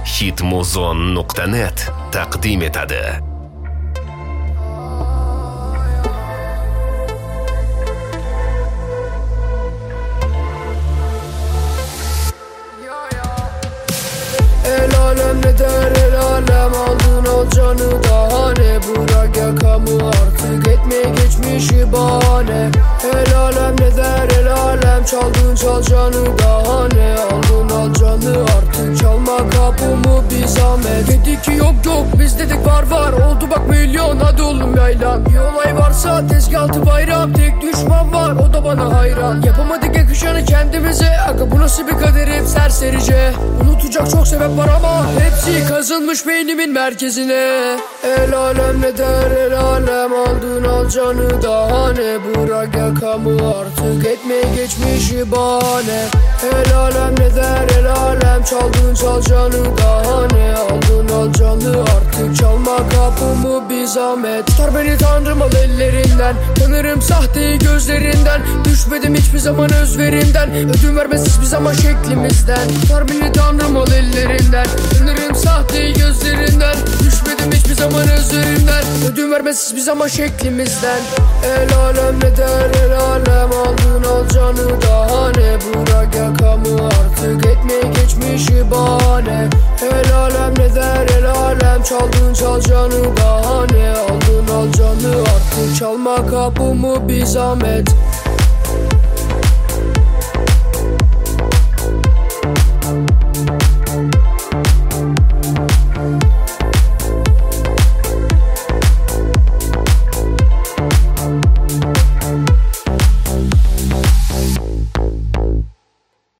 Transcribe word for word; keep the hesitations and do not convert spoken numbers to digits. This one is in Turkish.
hitmuzon nuqta net taqdim etadi. El alem ne der, el alem aldın al canı daha ne. Bırak yakamı artık etme geçmişi bahane. El alem ne der, el alem çaldın çal canı daha ne. Aldın al canı artık çalma kapımı bir zahmet. Dedik ki yok yok biz dedik var var. Oldu bak milyon hadi oğlum yaylan. Bir olay varsa tezgahı bayram. Tek düşman var o da bana hayran. Yapamadık yakışanı kendimize. Aga bu nasıl bir kader hep serserice. Unutacak çok sebep var ama hepsi kazınmış beynimin merkezine. El alem ne der, el alem aldın al canı daha ne. Bırak yakamı artık etme geçmişi bahane. El alem ne der, el alem çaldın çal canı daha ne. Aldın al canı artık çalma kapımı bir zahmet. Tutar beni tanrım al ellerinden. Tanırım sahteyi gözlerinden. Düşmedim hiçbir zaman özverimden. Ödün vermez hiçbir zaman şeklimizden. Tutar beni tanrım al ellerinden. Tanırım sahteyi gözlerinden. Düşmedim hiçbir zaman özlerimden. Ödün vermez hiçbir zaman şeklimizden. El alem ne der, el alem aldın al canı daha ne. Bırak yakamı artık etme geçmişi bahane. El alem ne der, el alem çaldın çal canı daha ne. Aldın al canı artık çalma kapımı bir zahmet.